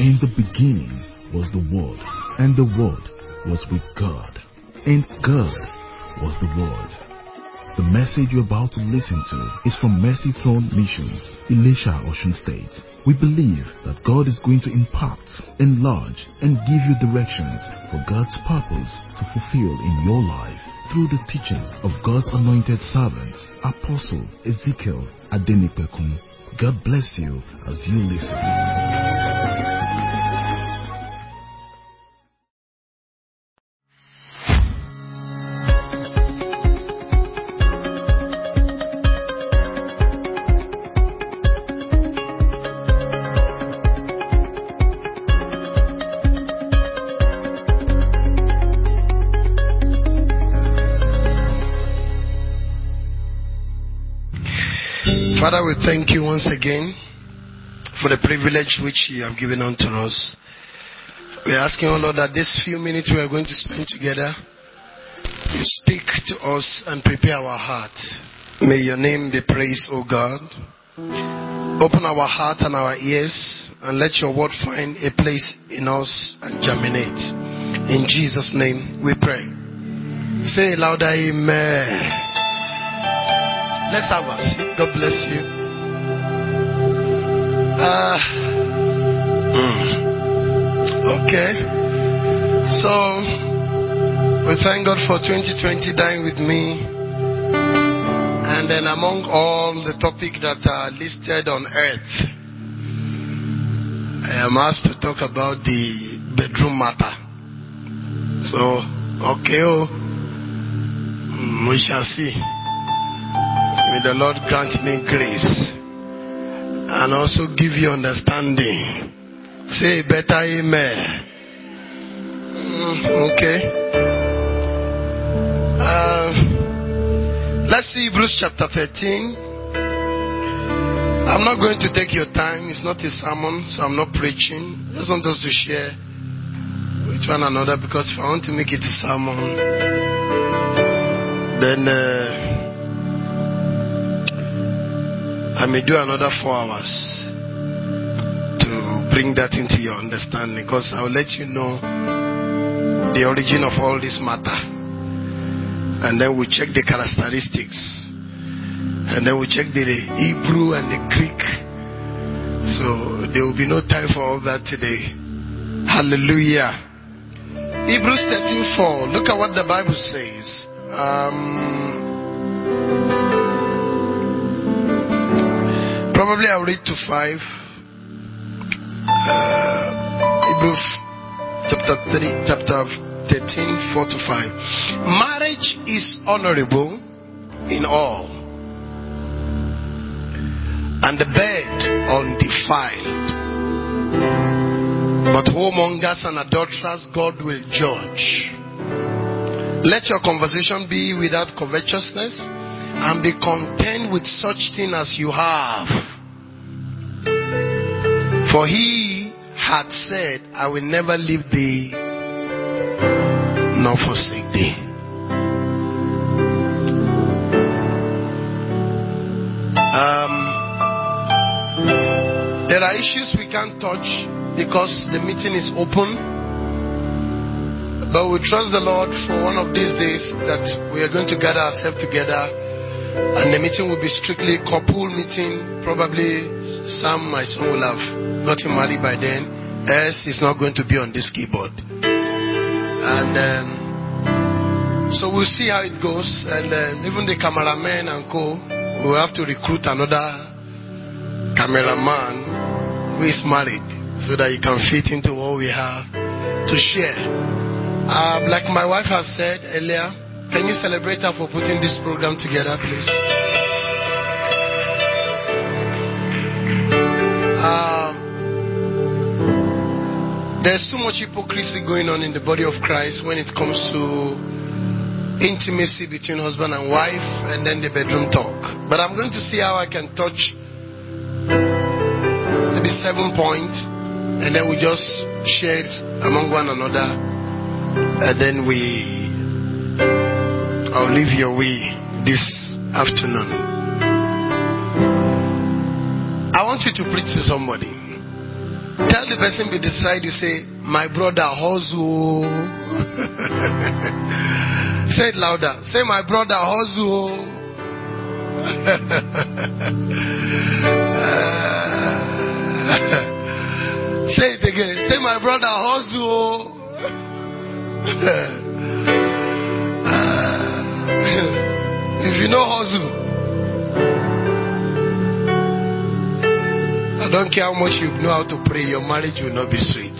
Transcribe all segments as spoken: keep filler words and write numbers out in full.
In the beginning was the Word, and the Word was with God, and God was the Word. The message you're about to listen to is from Mercy Throne Missions, Elisha, Osun State. We believe that God is going to impact, enlarge, and give you directions for God's purpose to fulfill in your life through the teachings of God's anointed servants, Apostle Ezekiel Adenipekun. God bless you as you listen. Father, we thank you once again for the privilege which you have given unto us. We are asking, oh Lord, that this few minutes we are going to spend together, you speak to us and prepare our heart. May your name be praised, O God. Open our heart and our ears and let your word find a place in us and germinate. In Jesus' name we pray. Say louder, amen. Let's have a seat. God bless you. Uh, mm, okay. So, we thank God for twenty twenty dying with me. And then among all the topics that are listed on earth, I am asked to talk about the bedroom matter. So, okay, oh, mm, we shall see. May the Lord grant me grace and also give you understanding. Say better amen. Mm, okay. Uh, let's see Hebrews chapter thirteen. I'm not going to take your time. It's not a sermon, so I'm not preaching. I just want us to share with one another, because if I want to make it a sermon, then uh, I may do another four hours to bring that into your understanding, because I will let you know the origin of all this matter, and then we check the characteristics, and then we check the Hebrew and the Greek. So there will be no time for all that today. Hallelujah. Hebrews thirteen four. Look at what the Bible says. Um... Probably I'll read to five. Uh, Hebrews chapter three, chapter thirteen, four to five. Marriage is honorable in all, and the bed undefiled. But whoremongers and adulterers God will judge. Let your conversation be without covetousness, and be content with such thing as you have. For he had said, I will never leave thee nor forsake thee. Um, there are issues we can't touch because the meeting is open. But we trust the Lord for one of these days that we are going to gather ourselves together. And the meeting will be strictly couple meeting. Probably Sam, my son, will have gotten married by then. S is not going to be on this keyboard. And um, so we'll see how it goes. And um, even the cameraman and co, we'll have to recruit another cameraman who is married, so that he can fit into what we have to share. Uh, like my wife has said earlier, can you celebrate her for putting this program together, please? Um, there's so much hypocrisy going on in the body of Christ when it comes to intimacy between husband and wife, and then the bedroom talk. But I'm going to see how I can touch maybe seven points, and then we just share it among one another, and then we I'll leave your way this afternoon. I want you to preach to somebody. Tell the person beside you, say, my brother hustle. Say it louder. Say, my brother hustle. Say it again. Say, my brother hustle. If you know hustle, I don't care how much you know how to pray, your marriage will not be sweet.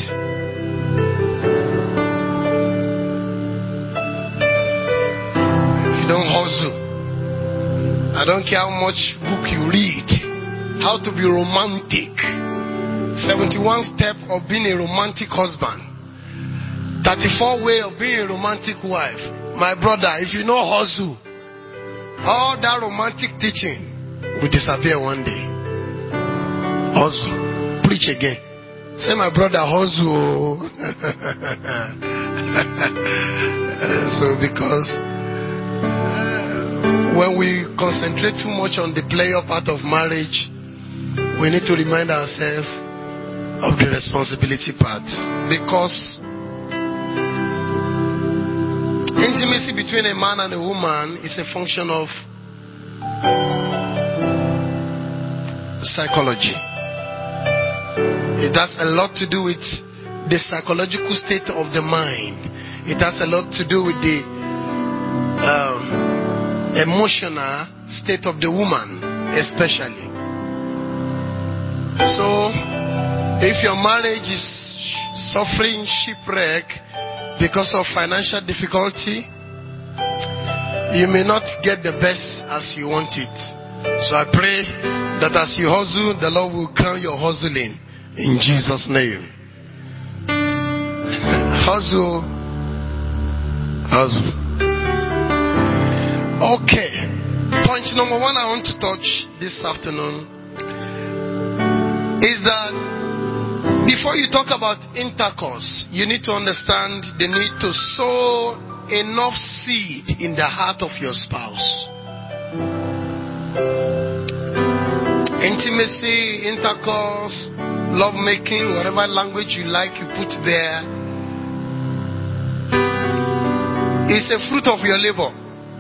If you don't hustle, I don't care how much book you read, how to be romantic. seventy-one steps of being a romantic husband. thirty-four ways of being a romantic wife. My brother, if you know hustle, all that romantic teaching will disappear one day. Hustle. Preach again. Say, my brother, hustle. So because uh, when we concentrate too much on the player part of marriage, we need to remind ourselves of the responsibility part. Because intimacy between a man and a woman is a function of psychology. It has a lot to do with the psychological state of the mind. It has a lot to do with the um, emotional state of the woman, especially. So, if your marriage is suffering shipwreck because of financial difficulty, you may not get the best as you want it. So I pray that as you hustle, the Lord will crown your hustling in Jesus' name. Hustle. Hustle. Okay. Point number one I want to touch this afternoon is that before you talk about intercourse, you need to understand the need to sow enough seed in the heart of your spouse. Intimacy, intercourse, love making, whatever language you like, you put there, is a fruit of your labor.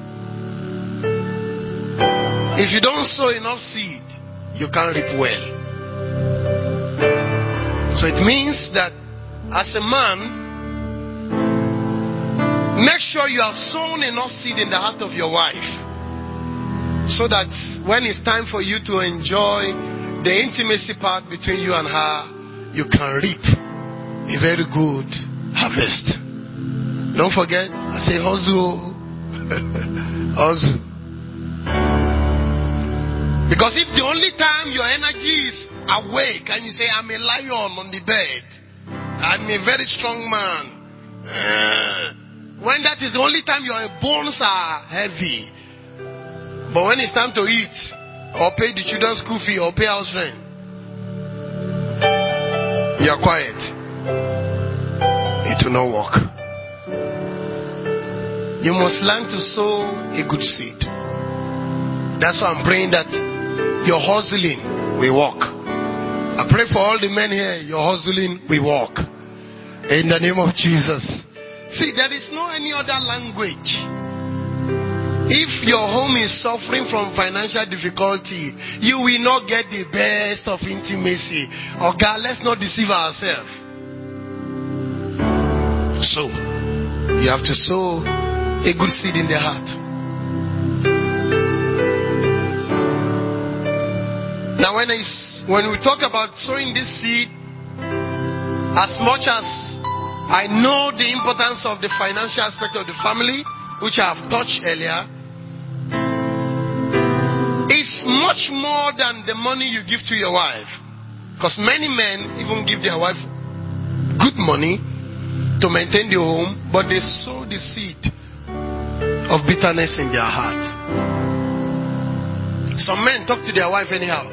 If you don't sow enough seed, you can't reap well. So it means that as a man, make sure you have sown enough seed in the heart of your wife, so that when it's time for you to enjoy the intimacy part between you and her, you can reap a very good harvest. Don't forget, I say hustle. Hustle. Because if the only time your energy is awake and you say, I'm a lion on the bed, I'm a very strong man, uh, when that is the only time your bones are heavy, but when it's time to eat, or pay the children's school fee, or pay house rent, you are quiet. It will not work. You must learn to sow a good seed. That's why I'm praying that your hustling will work. I pray for all the men here, your hustling will work. In the name of Jesus. See, there is no any other language. If your home is suffering from financial difficulty, you will not get the best of intimacy. Oh God, let's not deceive ourselves. So, you have to sow a good seed in the heart. Now, when, it's, when we talk about sowing this seed, as much as I know the importance of the financial aspect of the family, which I have touched earlier, it's much more than the money you give to your wife. Because many men even give their wife good money to maintain the home, but they sow the seed of bitterness in their heart. Some men talk to their wife anyhow.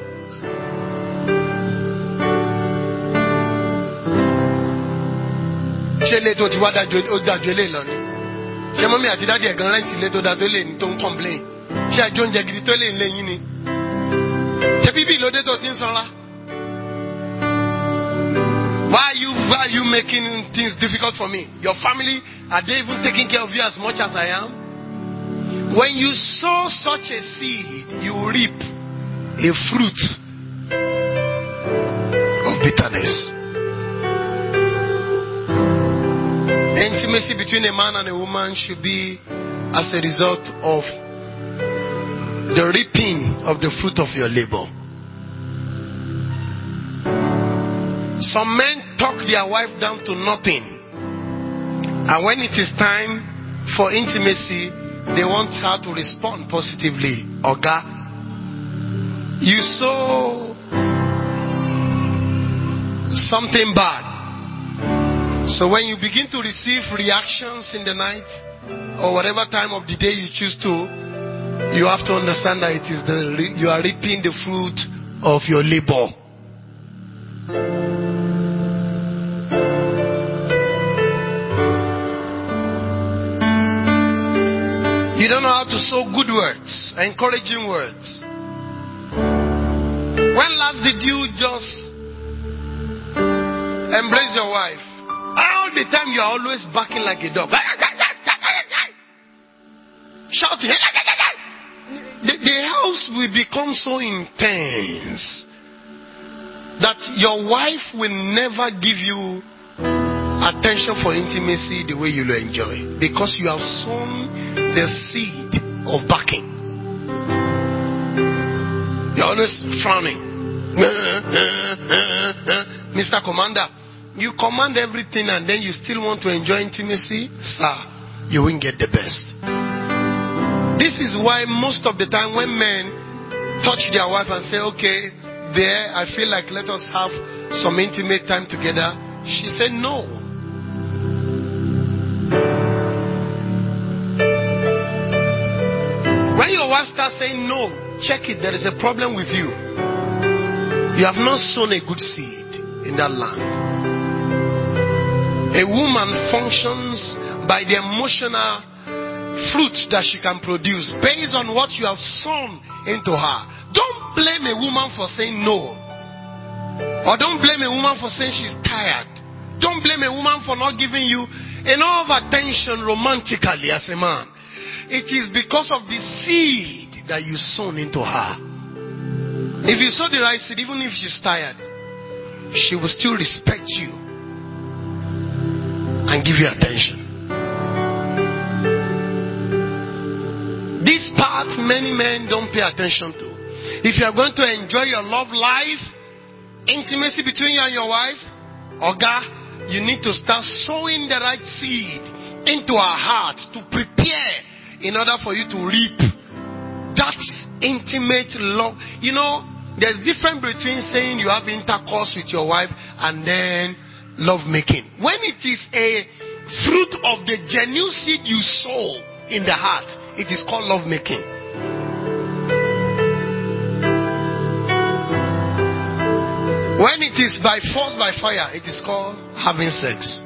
Ṣé ilé tó ti wá dájú ó dájú ilé lọ ni? Ṣé mọ́mí àti dádì ẹ̀gán rẹ́ǹtì ilé tó dájú ilé ní tó ń complain? Ṣé ẹjọ́ oúnjẹ gidi tó lè ń lé yín ni? Ṣé bíbí ìlódé tó ti ń sanra? making things difficult for me. Your family, are they even taking care of you as much as I am? When you sow such a seed, you reap a fruit of bitterness. Intimacy between a man and a woman should be as a result of the reaping of the fruit of your labor. Some men talk their wife down to nothing, and when it is time for intimacy, they want her to respond positively. Oga, you saw something bad. So when you begin to receive reactions in the night, or whatever time of the day you choose to, you have to understand that it is the you are reaping the fruit of your labor. You don't know how to sow good words, encouraging words. When last did you just embrace your wife? All the time you are always barking like a dog. Shouting. The, the house will become so intense that your wife will never give you attention for intimacy the way you will enjoy, because you have sown the seed of backing. You're always frowning. Mister Commander, you command everything and then you still want to enjoy intimacy? Sir, you won't get the best. This is why most of the time when men touch their wife and say, okay, there, I feel like let us have some intimate time together, she said no. When your wife starts saying no, check it, there is a problem with you. You have not sown a good seed in that land. A woman functions by the emotional fruit that she can produce based on what you have sown into her. Don't blame a woman for saying no. Or don't blame a woman for saying she's tired. Don't blame a woman for not giving you enough attention romantically as a man. It is because of the seed that you sown into her. If you sow the right seed, even if she's tired, she will still respect you and give you attention. This part many men don't pay attention to. If you are going to enjoy your love life, intimacy between you and your wife, Oga, you need to start sowing the right seed into her heart to prepare in order for you to reap that intimate love. You know, there's difference between saying you have intercourse with your wife and then love making. When it is a fruit of the genuine seed you sow in the heart, it is called love making. When it is by force, by fire, it is called having sex.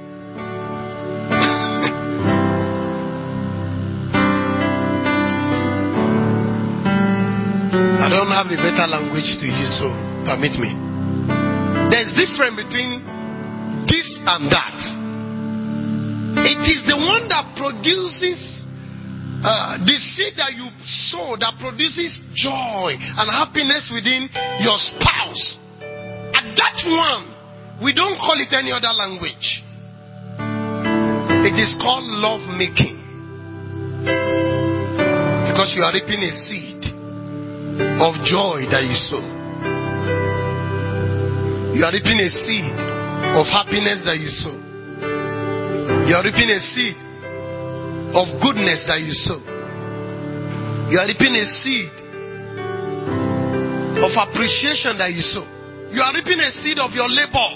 I don't have a better language to use, so permit me. There's difference between this and that. It is the one that produces uh, the seed that you sow, that produces joy and happiness within your spouse. And that one, we don't call it any other language. It is called love making. Because you are reaping a seed of joy that you sow. You are reaping a seed of happiness that you sow. You are reaping a seed of goodness that you sow. You are reaping a seed of appreciation that you sow. You are reaping a seed of your labor.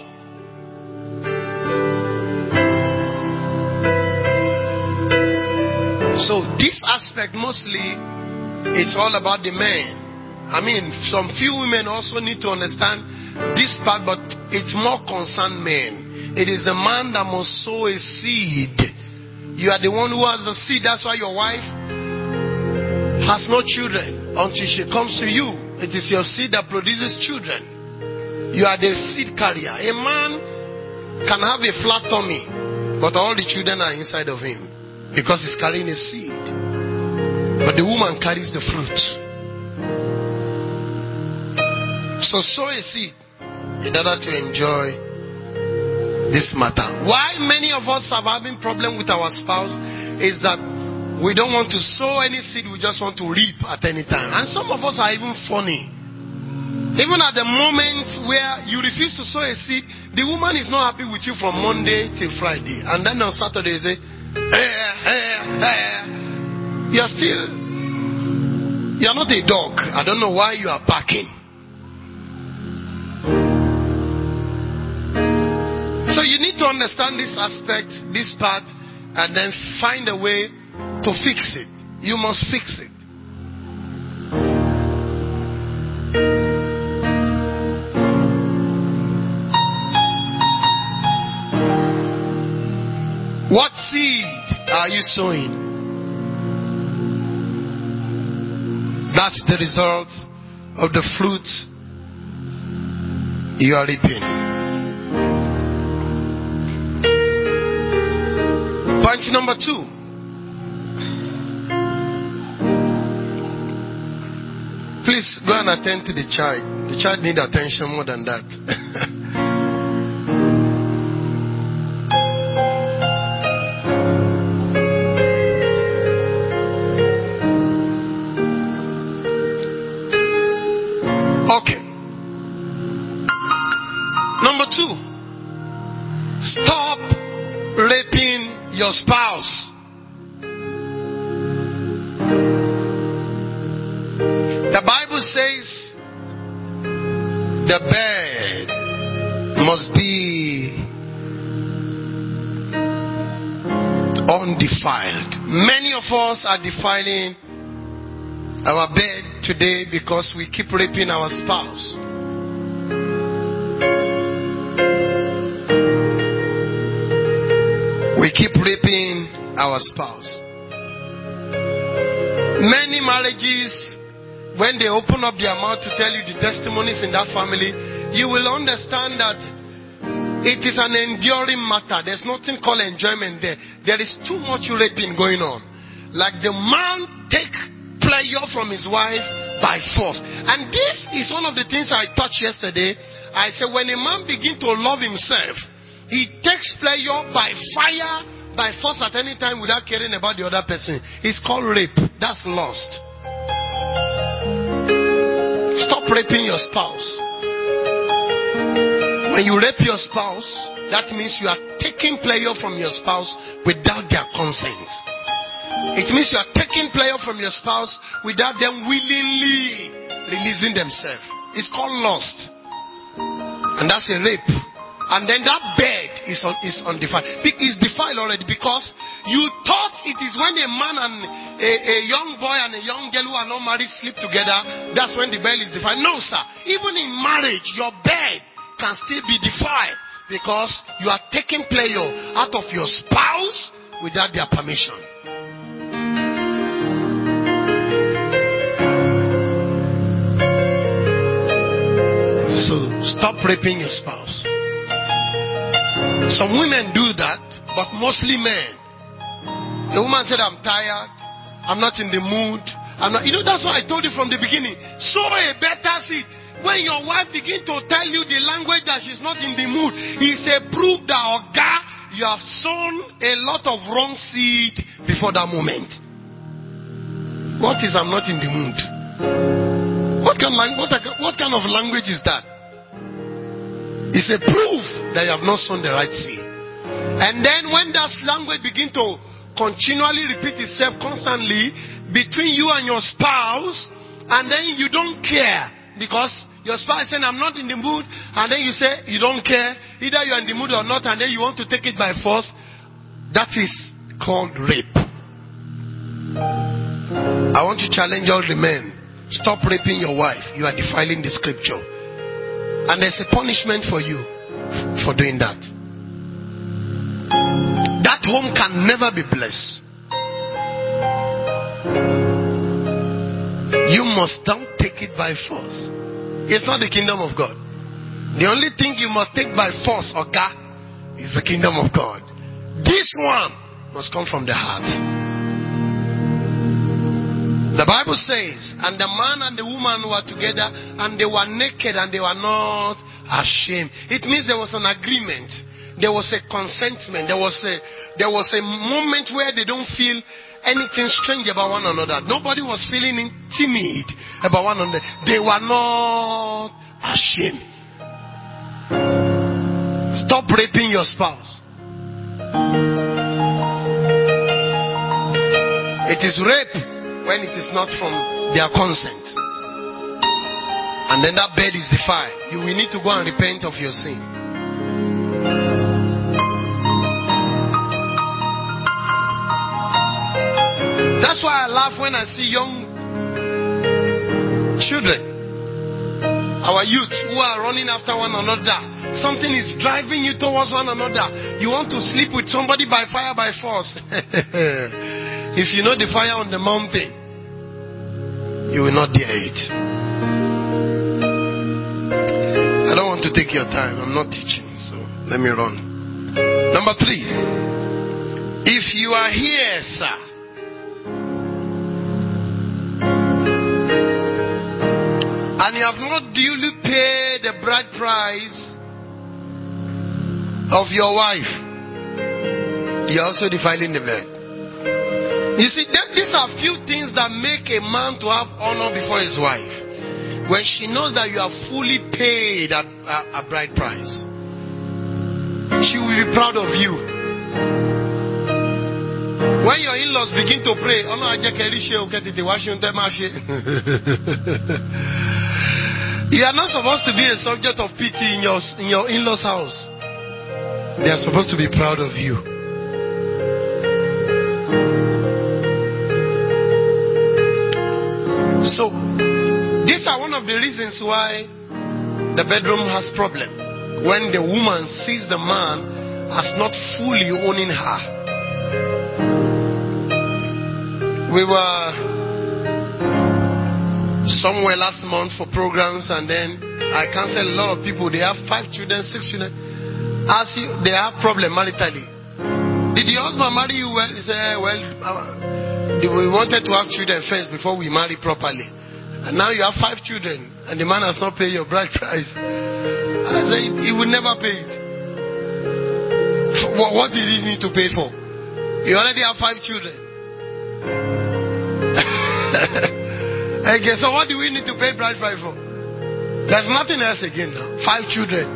So this aspect mostly is all about the man. I mean, some few women also need to understand this part, but it's more concerned men. It is the man that must sow a seed. You are the one who has the seed. That's why your wife has no children until she comes to you. It is your seed that produces children. You are the seed carrier. A man can have a flat tummy, but all the children are inside of him because he's carrying a seed. But the woman carries the fruit. So sow a seed in order to enjoy this matter. Why many of us are having problem with our spouse is that we don't want to sow any seed, we just want to reap at any time. And some of us are even funny. Even at the moment where you refuse to sow a seed, the woman is not happy with you from Monday till Friday. And then on Saturday you say, eh, eh, eh. You're still, you're not a dog. I don't know why you are barking. So you need to understand this aspect, this part, and then find a way to fix it. You must fix it. What seed are you sowing? That's the result of the fruit you are reaping. Point number two. Please go and attend to the child. The child needs attention more than that. Okay. Number two. Stop raping your spouse. The Bible says the bed must be undefiled. Many of us are defiling our bed today because we keep raping our spouse. We keep raping our spouse. Many marriages, when they open up their mouth to tell you the testimonies in that family, you will understand that it is an enduring matter. There's nothing called enjoyment there. There is too much raping going on. Like the man take pleasure from his wife by force. And this is one of the things I touched yesterday. I said when a man begins to love himself, he takes pleasure by fire, by force at any time without caring about the other person. It's called rape. That's lust. Stop raping your spouse. When you rape your spouse, that means you are taking pleasure from your spouse without their consent. It means you are taking pleasure from your spouse without them willingly releasing themselves. It's called lust. And that's a rape. And then that bed is, un, is undefiled. It's defiled already because you thought it is when a man and a, a young boy and a young girl who are not married sleep together, that's when the bed is defiled. No, sir. Even in marriage, your bed can still be defiled because you are taking pleasure out of your spouse without their permission. So stop raping your spouse. Some women do that, but mostly men. The woman said, I'm tired, I'm not in the mood, I'm not, you know, that's what I told you from the beginning. Sow a better seed. When your wife begins to tell you the language that she's not in the mood, it's a proof that, oh God, you have sown a lot of wrong seed before that moment. What is I'm not in the mood? What kind, what, what kind of language is that? It's a proof that you have not sown the right seed. And then when that language begins to continually repeat itself constantly between you and your spouse, and then you don't care because your spouse is saying, I'm not in the mood, and then you say you don't care, either you're in the mood or not, and then you want to take it by force, that is called rape. I want to challenge all the men. Stop raping your wife. You are defiling the scripture. And there's a punishment for you for doing that. That home can never be blessed. You must don't take it by force. It's not the kingdom of God. The only thing you must take by force, Oga, is the kingdom of God. This one must come from the heart. The Bible says, and the man and the woman were together, and they were naked, and they were not ashamed. It means there was an agreement. There was a consentment. There was a there was a moment where they don't feel anything strange about one another. Nobody was feeling timid about one another. They were not ashamed. Stop raping your spouse. It is rape when it is not from their consent. And then that bed is defiled. You will need to go and repent of your sin. That's why I laugh when I see young children, our youth, who are running after one another. Something is driving you towards one another. You want to sleep with somebody by fire, by force. If you know the fire on the mountain, you will not dare it. I don't want to take your time. I'm not teaching, so let me run. Number three. If you are here, sir, and you have not duly paid the bride price of your wife, you are also defiling the bed. You see, these are few things that make a man to have honor before his wife. When she knows that you have fully paid a, a, a bride price, she will be proud of you. When your in-laws begin to pray, you are not supposed to be a subject of pity in your, in your in-laws' house. They are supposed to be proud of you. So, these are one of the reasons why the bedroom has problem. When the woman sees the man as not fully owning her. We were somewhere last month for programs, and then I counseled a lot of people. They have five children, six children. Ask you, they have problem maritally. Did your husband marry you well? He said, well, uh, we wanted to have children first before we marry properly. And now you have five children, and the man has not paid your bride price. I said, he will never pay it. What, what did he need to pay for? You already have five children. Okay, so what do we need to pay bride price for? There's nothing else again now. Five children.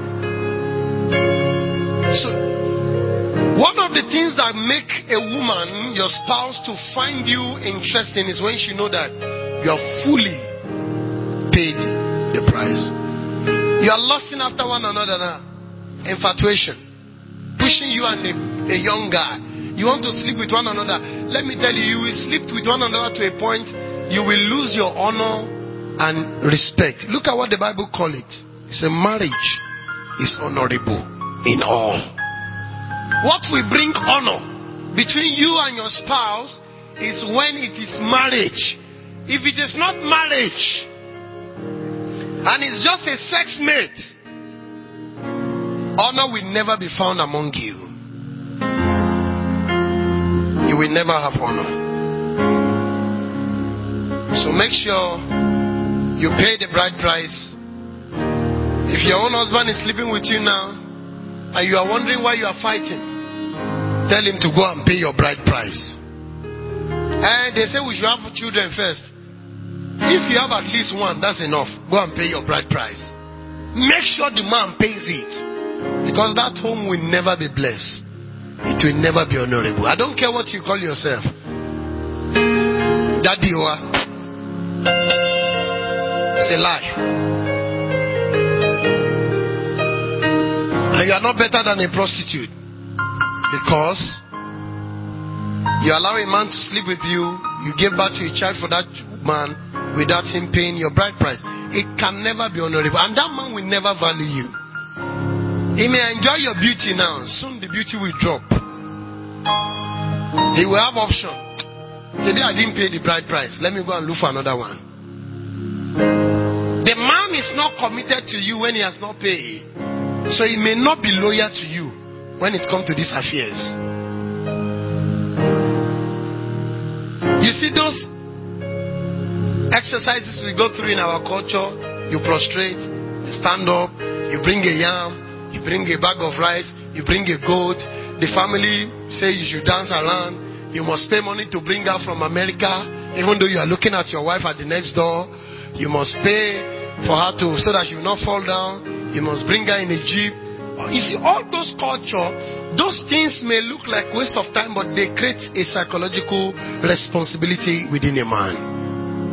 So, one of the things that make a woman, your spouse, to find you interesting is when she knows that you are fully paid the price. You are lusting after one another now. Infatuation. Pushing you and a, a young guy. You want to sleep with one another. Let me tell you, you will sleep with one another to a point you will lose your honor and respect. Look at what the Bible calls it. It's a marriage is honorable in all. What will bring honor between you and your spouse is when it is marriage. If it is not marriage and it's just a sex mate, honor will never be found among you. You will never have honor. So make sure you pay the bride price. If your own husband is sleeping with you now and you are wondering why you are fighting, tell him to go and pay your bride price. And they say we should have children first. If you have at least one, that's enough. Go and pay your bride price. Make sure the man pays it, because that home will never be blessed. It will never be honorable. I don't care what you call yourself. Daddy, what? It's a lie. And you are not better than a prostitute, because you allow a man to sleep with you. You give birth to a child for that man without him paying your bride price. It can never be honorable, and that man will never value you. He may enjoy your beauty now. Soon the beauty will drop. He will have option. Today I didn't pay the bride price. Let me go and look for another one. The man is not committed to you when he has not paid. So he may not be loyal to you when it comes to these affairs. You see those exercises we go through in our culture, you prostrate, you stand up, you bring a yam, you bring a bag of rice, you bring a goat. The family say you should dance around. You must pay money to bring her from America, even though you are looking at your wife at the next door. You must pay for her to, so that she will not fall down. You must bring her in a jeep. You see, all those culture, those things may look like waste of time, but they create a psychological responsibility within a man.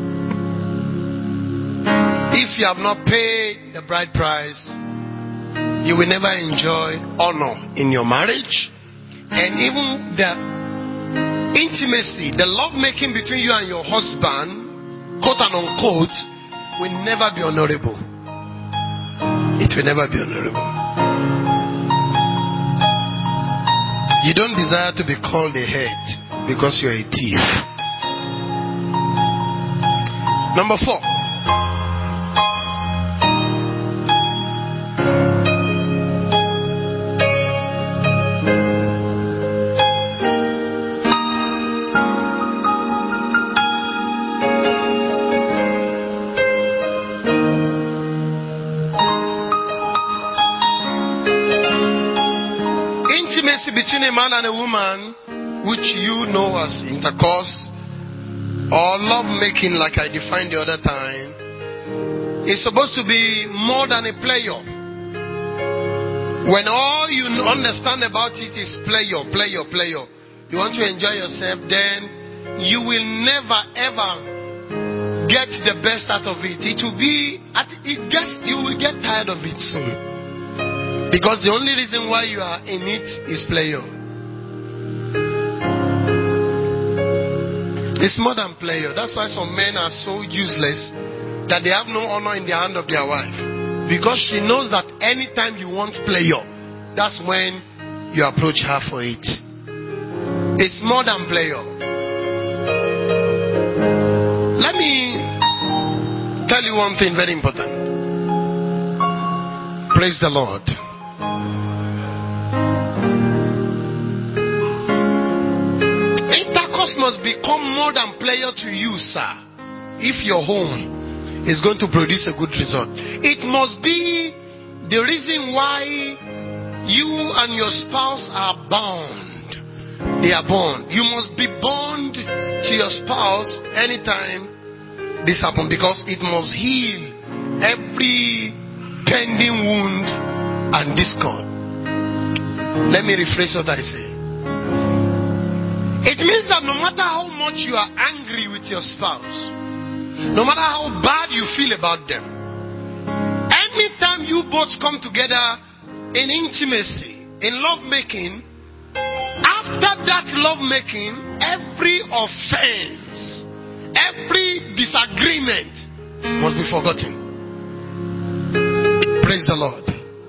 If you have not paid the bride price, you will never enjoy honor in your marriage. And even the intimacy, the love making between you and your husband, quote and unquote, will never be honorable. It will never be honorable. You don't desire to be called a head because you're a thief. Number four. Between a man and a woman, which you know as intercourse or love making, like I defined the other time, is supposed to be more than a pleasure. When all you understand about it is pleasure, pleasure, pleasure, you want to enjoy yourself, then you will never ever get the best out of it. It will be, it gets, you will get tired of it soon. Because the only reason why you are in it is pleasure. It's more than pleasure. That's why some men are so useless that they have no honor in the hand of their wife. Because she knows that anytime you want pleasure, that's when you approach her for it. It's more than pleasure. Let me tell you one thing very important. Praise the Lord. Intercourse must become more than pleasure to you, sir, if your home is going to produce a good result. It must be the reason why you and your spouse are bound. They are bound. You must be bound to your spouse anytime this happens, because it must heal every pending wound and discord. Let me rephrase what I say. It means that no matter how much you are angry with your spouse, no matter how bad you feel about them, anytime you both come together in intimacy, in love making, after that love making, every offense, every disagreement must be forgotten. Praise the Lord.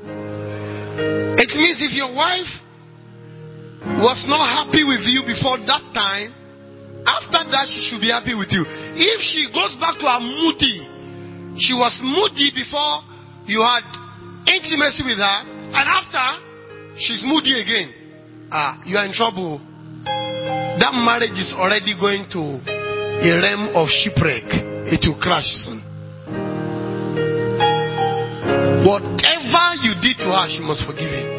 It means if your wife was not happy with you before that time, after that she should be happy with you. If she goes back to her moody, she was moody before you had intimacy with her, and after she's moody again, ah, you are in trouble. That marriage is already going to a realm of shipwreck. It will crash soon. Whatever you did to her, she must forgive you.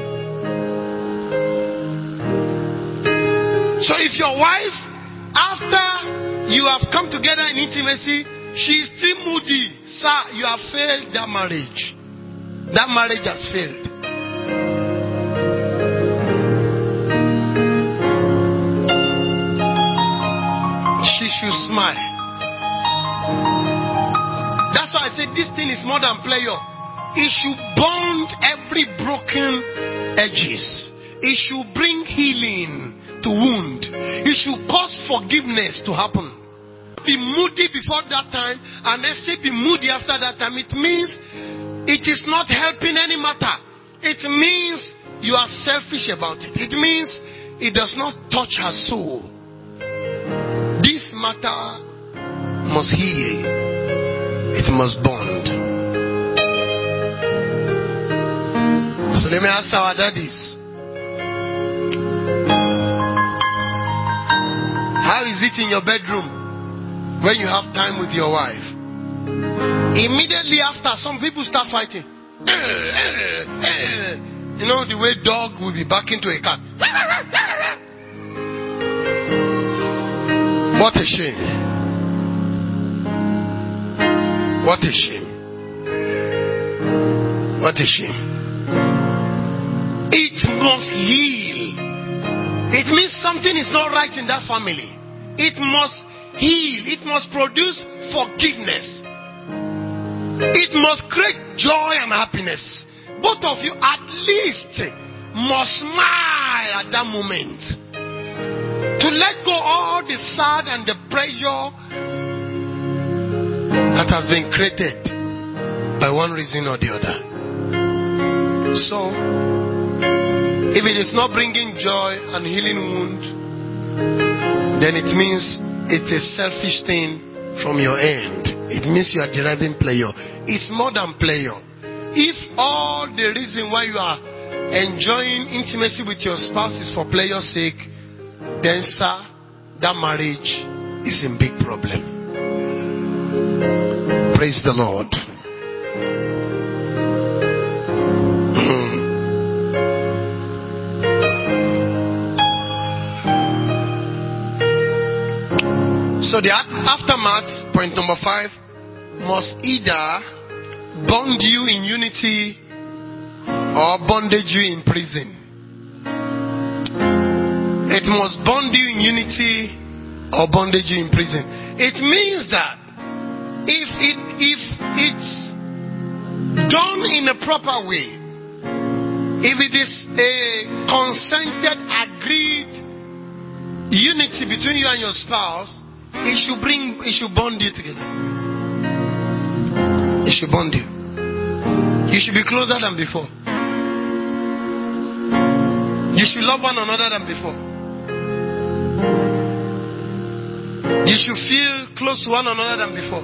So if your wife, after you have come together in intimacy, she is still moody, sir, you have failed that marriage. That marriage has failed. She should smile. That's why I said this thing is more than pleasure. It should bond every broken edges. It should bring healing to wound. It should cause forgiveness to happen. Be moody before that time and then say be moody after that time. It means it is not helping any matter. It means you are selfish about it. It means it does not touch her soul. This matter must heal. It must bond. So let me ask our daddies. it in your bedroom when you have time with your wife. Immediately after, some people start fighting. You know the way dog will be back into a cat. What a shame. What a shame. What a shame. It must heal. It means something is not right in that family. It must heal. It must produce forgiveness. It must create joy and happiness. Both of you at least must smile at that moment. To let go all the sad and the pressure that has been created by one reason or the other. So, if it is not bringing joy and healing wound, then it means it's a selfish thing from your end. It means you are deriving pleasure. It's more than pleasure. If all the reason why you are enjoying intimacy with your spouse is for pleasure's sake, then sir, that marriage is in big problem. Praise the Lord. So the aftermath, point number five, must either bond you in unity or bondage you in prison. It must bond you in unity or bondage you in prison. It means that if it if it's done in a proper way, if it is a consented, agreed unity between you and your spouse, it should bring, it should bond you together. It should bond you. You should be closer than before. You should love one another than before. You should feel close to one another than before.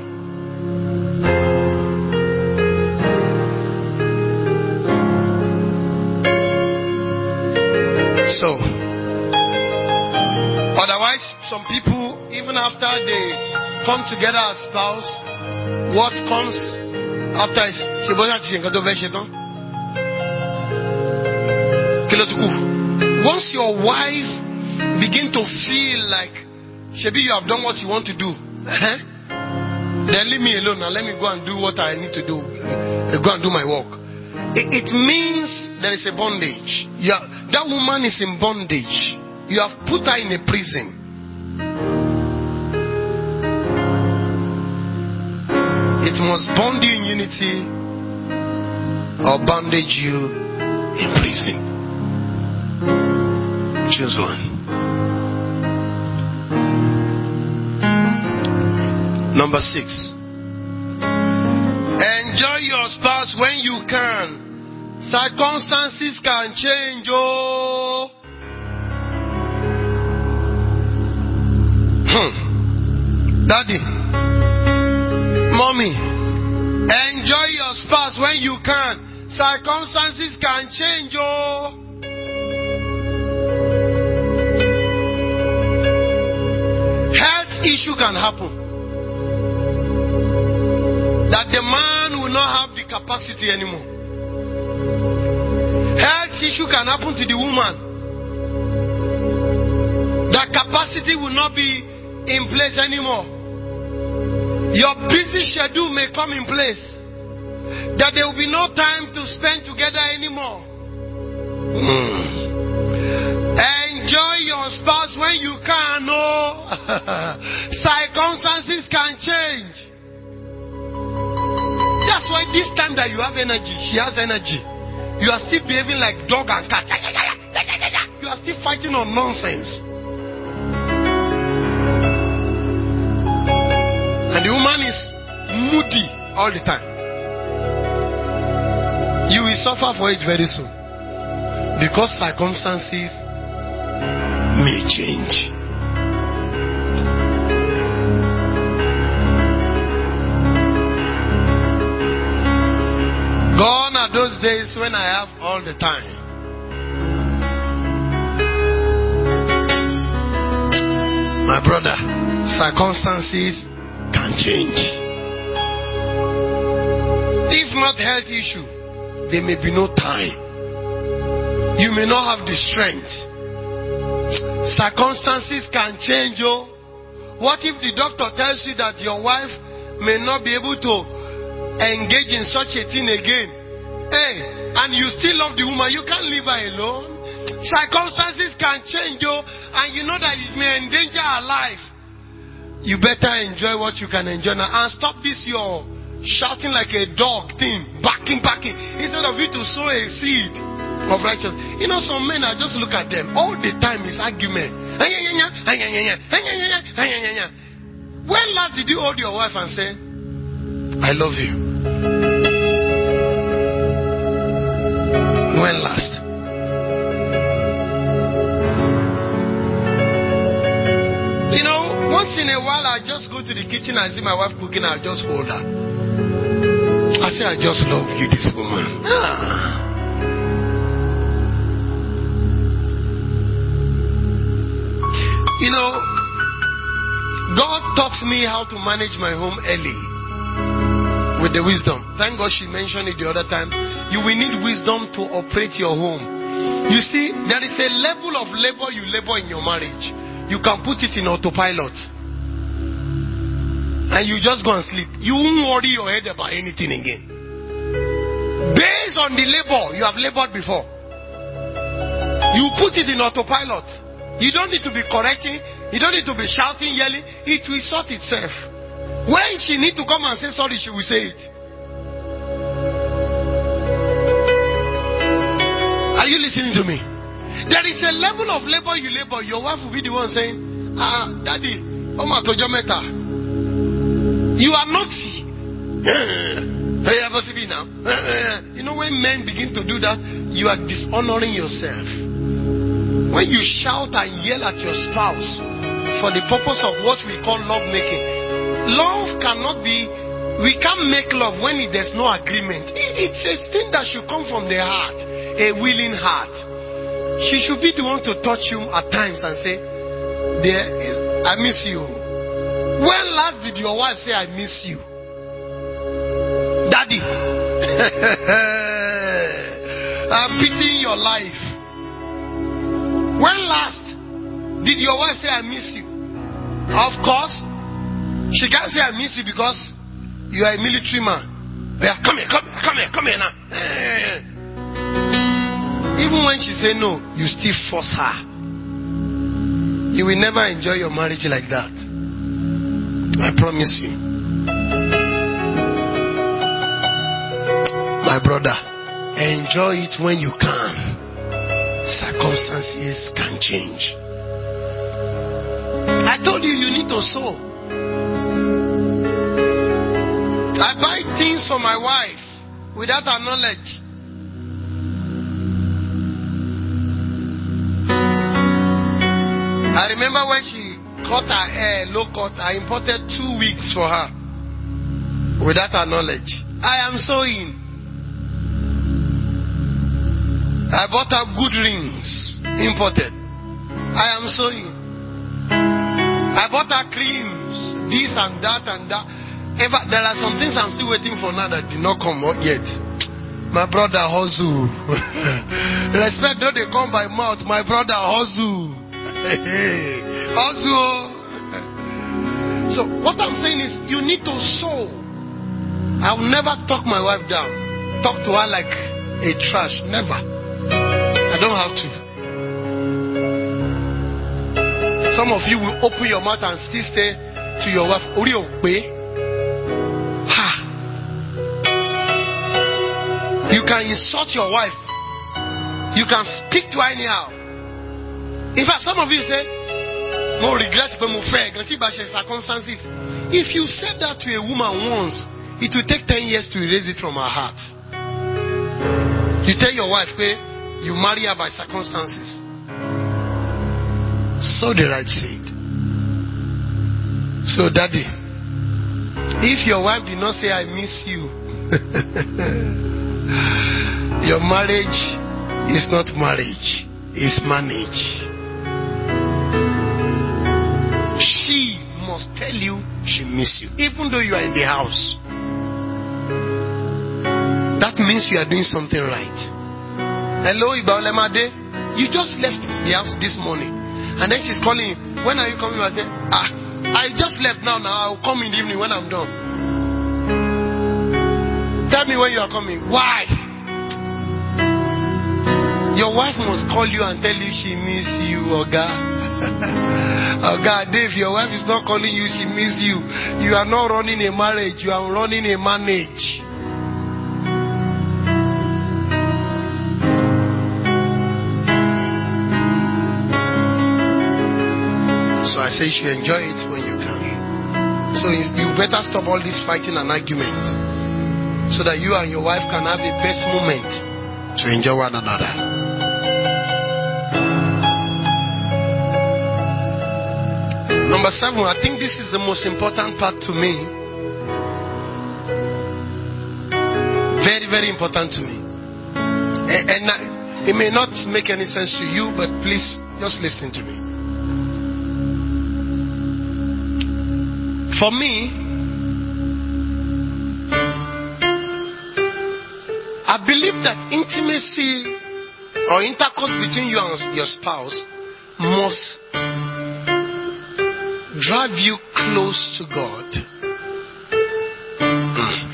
So, otherwise, some people, even after they come together as spouse, what comes after is once your wife begin to feel like Shebi, you have done what you want to do, then leave me alone and let me go and do what I need to do. Uh, go and do my work. It, it means there is a bondage. You are, that woman is in bondage. You have put her in a prison. It must bond you in unity or bondage you in prison. Choose one. Number six. Enjoy your spouse when you can. Circumstances can change. Oh. Hmm. Daddy. Mommy. Enjoy your spouse when you can. Circumstances can change. Oh. Health issue can happen. That the man will not have the capacity anymore. Health issue can happen to the woman. That capacity will not be in place anymore. Your busy schedule may come in place. That there will be no time to spend together anymore. Mm. Enjoy your spouse when you can. No, circumstances can change. That's why this time that you have energy, she has energy. You are still behaving like dog and cat. You are still fighting on nonsense. And the woman is moody all the time. You will suffer for it very soon. Because circumstances may change. Gone are those days when I have all the time. My brother, circumstances can change. If not health issue, there may be no time. You may not have the strength. Circumstances can change. Oh, what if the doctor tells you that your wife may not be able to engage in such a thing again? Hey, and you still love the woman, you can't leave her alone. Circumstances can change, oh, and you know that it may endanger her life. You better enjoy what you can enjoy now and stop this your shouting like a dog thing, backing, backing, instead of you to sow a seed of righteousness. You know, some men, I just look at them all the time is argument. When last did you hold your wife and say, I love you? When last? You know, once in a while I just go to the kitchen and see my wife cooking, I just hold her. I say, I just love you, this woman. Ah. You know, God taught me how to manage my home early with the wisdom. Thank God she mentioned it the other time. You will need wisdom to operate your home. You see, there is a level of labor you labor in your marriage. You can put it in autopilot. And you just go and sleep. You won't worry your head about anything again. Based on the labor you have labored before. You put it in autopilot. You don't need to be correcting. You don't need to be shouting, yelling. It will sort itself. When she needs to come and say sorry, she will say it. Are you listening to me? There is a level of labor you labor. Your wife will be the one saying, ah, daddy, Oma tojo meta. You are not. You know, when men begin to do that, you are dishonoring yourself. When you shout and yell at your spouse for the purpose of what we call love making, love cannot be, we can't make love when there's no agreement. It's a thing that should come from the heart, a willing heart. She should be the one to touch you at times and say, "There, I miss you." When last did your wife say, I miss you? Daddy, I'm pitying your life. When last did your wife say, I miss you? Of course, she can't say, I miss you because you are a military man. Yeah, come here, come here, come here, come here now. Even when she say no, you still force her. You will never enjoy your marriage like that. I promise you. My brother, enjoy it when you can. Circumstances can change. I told you, you need to sow. I buy things for my wife without her knowledge. I remember when she cut her hair low cut, I imported two wigs for her without her knowledge. I am sewing. I bought her good rings, imported. I am sewing. I bought her creams, this and that and that. Ever, there are some things I'm still waiting for now that did not come out yet. My brother hustle. Respect, though they come by mouth. My brother hustle. Hustle. So what I'm saying is, you need to sow. I will never talk my wife down. Talk to her like a trash. Never. I don't have to. Some of you will open your mouth and still say to your wife, ha. You can insult your wife. You can speak to her anyhow. In fact, some of you say, no regret, but more fair, circumstances. If you said that to a woman once, it will take ten years to erase it from her heart. You tell your wife, hey, you marry her by circumstances. Sow the right seed. So, daddy, if your wife did not say, I miss you, your marriage is not marriage, it's manage. She must tell you she misses you, even though you are in the house. That means you are doing something right. Hello, Ibaolemade. You just left the house this morning, and then she's calling you. When are you coming? I say, ah, I just left now. Now I'll come in the evening when I'm done. Tell me when you are coming. Why? Your wife must call you and tell you she miss you, Oga. Oga, Dave, your wife is not calling you, she miss you. You are not running a marriage, you are running a manage. So I say you should enjoy it when you can. So you better stop all this fighting and argument, so that you and your wife can have the best moment to enjoy one another. Number seven, I think this is the most important part to me. Very, very important to me. And, and I, it may not make any sense to you, but please just listen to me. For me, I believe that intimacy or intercourse between you and your spouse must drive you close to God. Mm.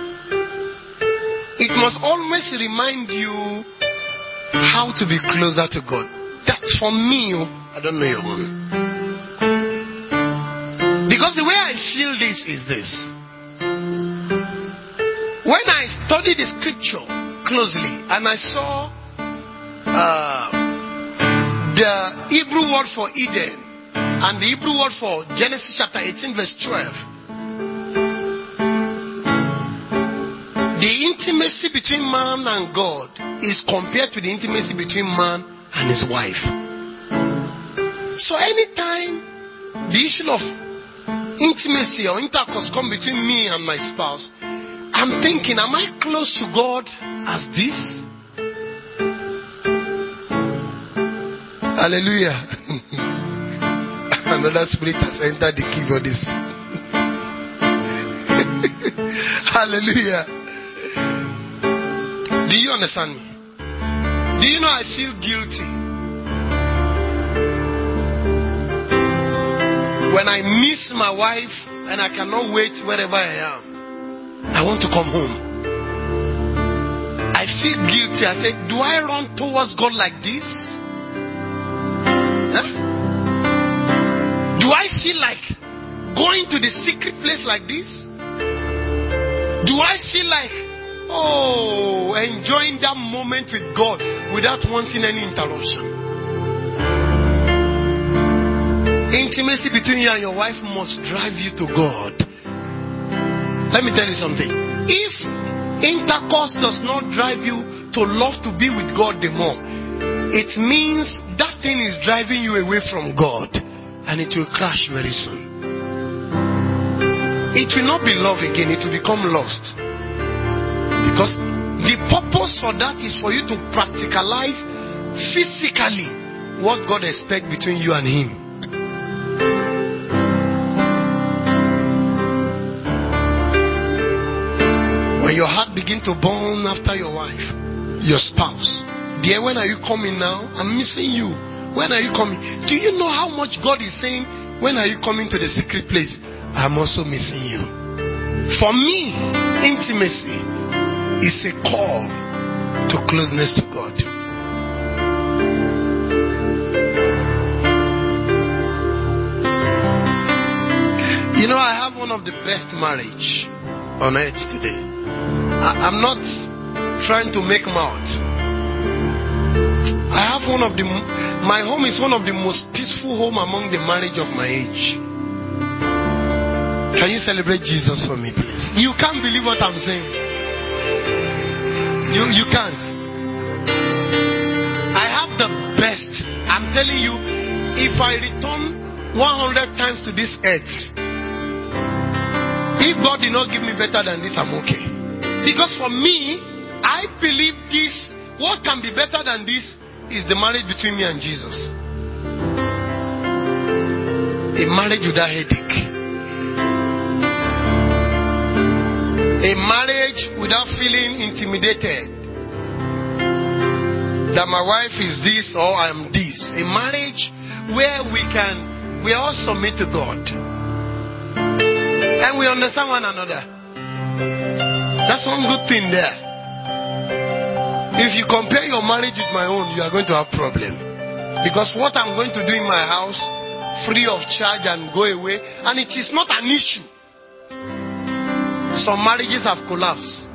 It must always remind you how to be closer to God. That's for me. I don't know your own. Because the way I feel this is this. When I studied the scripture closely and I saw uh, the Hebrew word for Eden and the Hebrew word for Genesis chapter eighteen verse twelve, the intimacy between man and God is compared to the intimacy between man and his wife. So anytime the issue of intimacy or intercourse come between me and my spouse, I'm thinking, am I close to God as this? Hallelujah. Another spirit has entered the keyboardist. Hallelujah. Do you understand me? Do you know I feel guilty when I miss my wife and I cannot wait wherever I am? I want to come home. I feel guilty. I say, do I run towards God like this? Huh? Do I feel like going to the secret place like this? Do I feel like, oh, enjoying that moment with God without wanting any interruption? Intimacy between you and your wife must drive you to God. Let me tell you something. If intercourse does not drive you to love to be with God the more, it means that thing is driving you away from God, and it will crash very soon. It will not be love again, it will become lust. Because the purpose for that is for you to practicalize physically what God expects between you and Him. When your heart begins to burn after your wife, your spouse, dear, when are you coming now? I'm missing you. When are you coming? Do you know how much God is saying? When are you coming to the secret place? I'm also missing you. For me, intimacy is a call to closeness to God. You know, I have one of the best marriage on earth today. I, I'm not trying to make mouth. I have one of the, my home is one of the most peaceful home among the marriage of my age. Can you celebrate Jesus for me, please? You can't believe what I'm saying. You, you can't. I have the best. I'm telling you, if I return one hundred times to this earth, if God did not give me better than this, I'm okay. Because for me, I believe this, what can be better than this is the marriage between me and Jesus. A marriage without headache. A marriage without feeling intimidated that my wife is this or I am this. A marriage where we can, we all submit to God and we understand one another. That's one good thing there. If you compare your marriage with my own, you are going to have problem. Because what I'm going to do in my house, free of charge and go away, and it is not an issue. Some marriages have collapsed.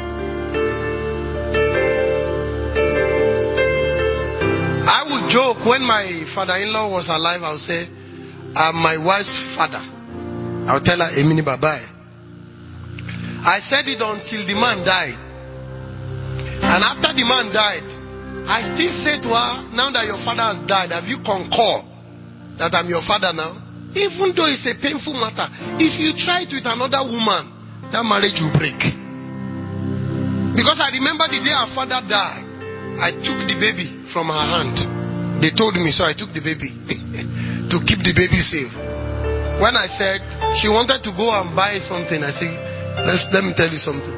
I would joke when my father-in-law was alive. I would say, I'm my wife's father. I would tell her, Emini bye-bye. I said it until the man died. And after the man died, I still say to her, now that your father has died, have you concurred that I'm your father now? Even though it's a painful matter, if you try it with another woman, that marriage will break. Because I remember the day our father died, I took the baby from her hand. They told me, so I took the baby to keep the baby safe. When I said she wanted to go and buy something, I said, Let's, let me tell you something.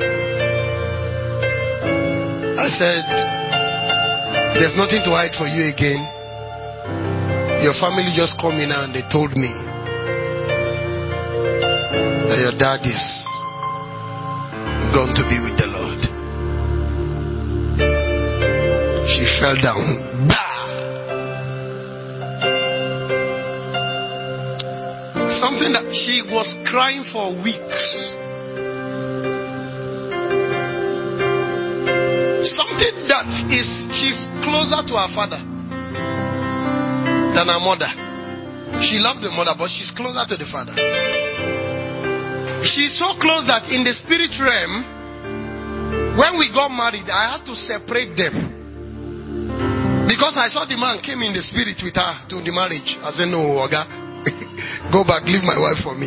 I said, there's nothing to hide for you again. Your family just called me now and they told me that your dad is going to be with the Lord. She fell down. Bah! Something that she was crying for weeks. Something that is, she's closer to her father than her mother. She loved the mother, but she's closer to the father. She's so close that in the spirit realm, when we got married, I had to separate them. Because I saw the man came in the spirit with her to the marriage. I said, no, Oga, go back, leave my wife for me.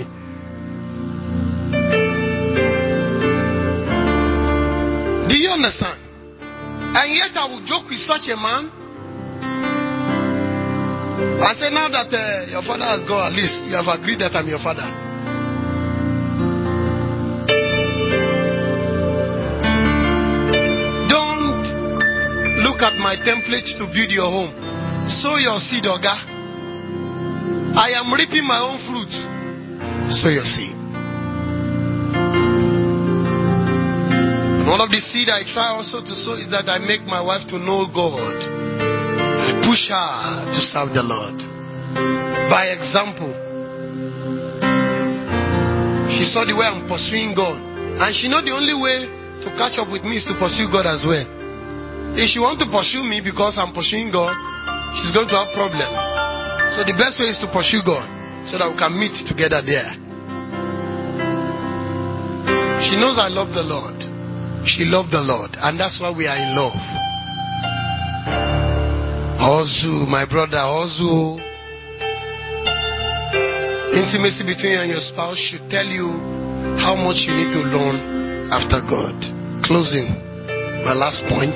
Do you understand? And yet I would joke with such a man. I said, now that uh, your father has gone, at least you have agreed that I'm your father. Don't look at my template to build your home. Sow your seed, Oga. I am reaping my own fruit. Sow your seed. And one of the seed I try also to sow is that I make my wife to know God. I push her to serve the Lord. By example. She saw the way I'm pursuing God. And she knows the only way to catch up with me is to pursue God as well. If she wants to pursue me because I'm pursuing God, she's going to have problem. So the best way is to pursue God so that we can meet together there. She knows I love the Lord. She loved the Lord, and that's why we are in love. Ozu, my brother, Ozu. Intimacy between you and your spouse should tell you how much you need to learn after God. Closing, my last point.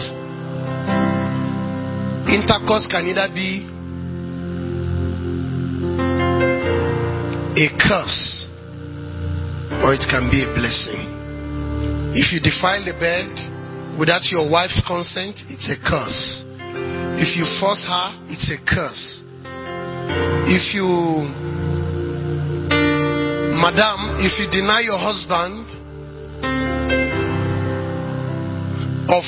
Intercourse can either be a curse or it can be a blessing. If you defile the bed without your wife's consent, it's a curse. If you force her, it's a curse. If you, madam, if you deny your husband of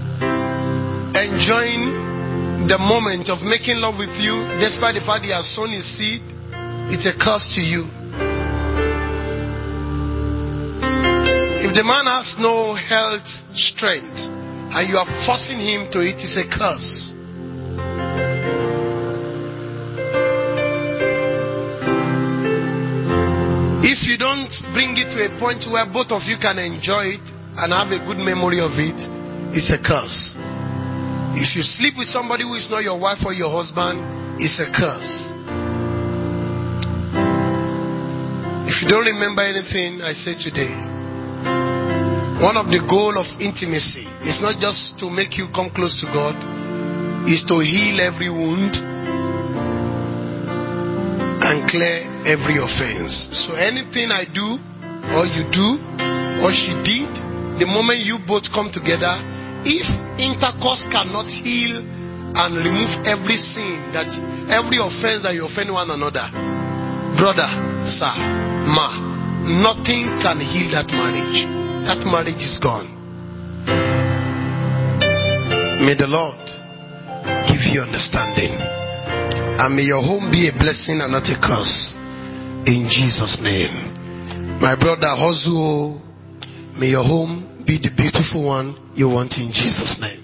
enjoying the moment of making love with you, despite the fact he has sown his seed, it's a curse to you. If the man has no health strength and you are forcing him to it, it's a curse. If you don't bring it to a point where both of you can enjoy it and have a good memory of it, it's a curse. If you sleep with somebody who is not your wife or your husband, it's a curse. If you don't remember anything I said today, one of the goals of intimacy is not just to make you come close to God, is to heal every wound and clear every offense. So anything I do or you do what she did, the moment you both come together, if intercourse cannot heal and remove every sin, that every offense that you offend one another, brother, sir, ma, nothing can heal that marriage. That marriage is gone. May the Lord give you understanding, and may your home be a blessing and not a curse, in Jesus' name. My brother Hozu, may your home be the beautiful one you want, in Jesus' name.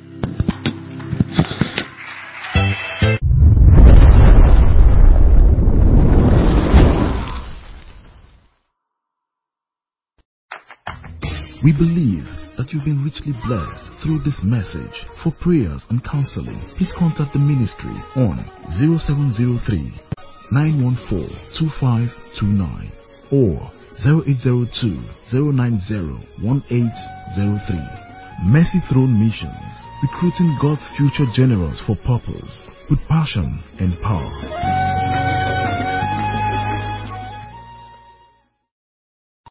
We believe that you've been richly blessed through this message. For prayers and counseling, please contact the ministry on zero seven zero three, nine one four, two five two nine or zero eight zero two, zero nine zero, one eight zero three. Mercy Throne Missions, recruiting God's future generals for purpose with passion and power.